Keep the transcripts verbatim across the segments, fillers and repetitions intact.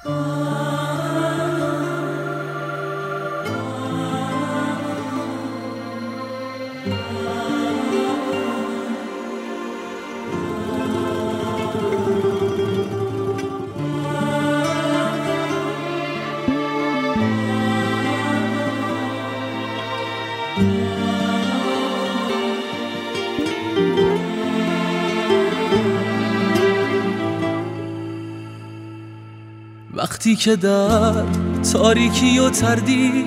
وقتی که در تاریکی و تردید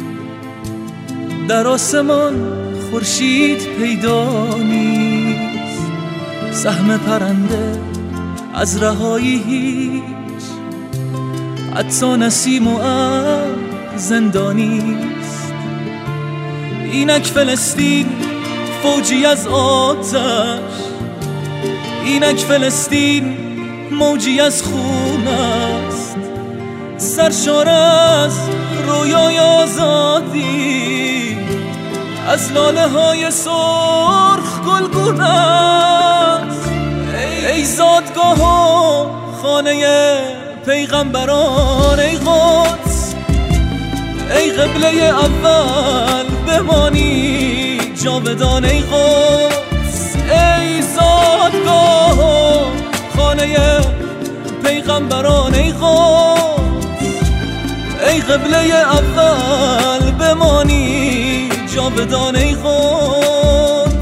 در آسمان خورشید پیدا نیست، سهم پرنده از رهایی هیچ، حتی نسیم و ابر زندانیست. اینک فلسطین فوجی از آتش، اینک فلسطین موجی از خون است، سرشار از رویای آزادی، از لاله های سرخ گلگون است. ای زادگاه و خانه پیغمبران، ای قدس، ای قبله اول بمانی جاودان، ای قدس. ای زادگاه و خانه پیغمبران، ای قدس، ای قبله اول بمانی جاودان، ای قدس.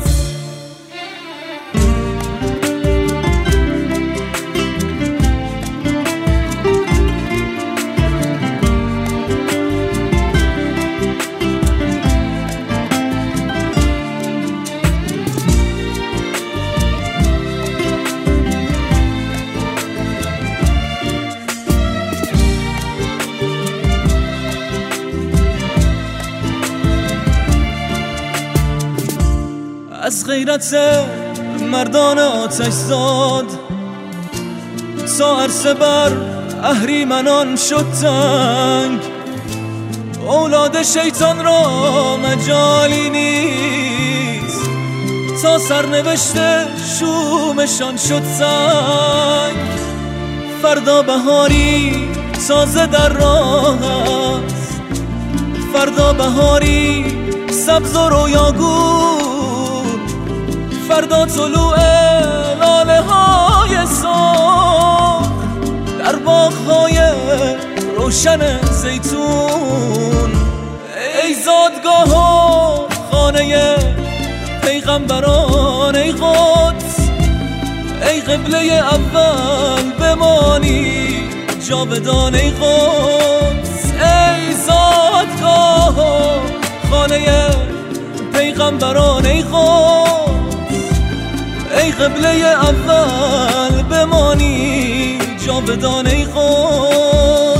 از غیرت مردان آتش زاد تا عرصه بر اهریمنان شد تنگ، اولاد شیطان را مجالی نیست تا سرنوشت شومشان شد سنگ. فردا بهاری تازه در راه است، فردا بهاری سبز و رویاگون، فردا طلوع لاله های سرخ در باغ های روشن زیتون. ای زادگاه و خانه پیغمبران، ای قدس، ای قبله اول بمانی جاودان، ای قدس. ای زادگاه و خانه پیغمبران، ای قدس، ای قبله اول بمانی جاودان، ای قدس.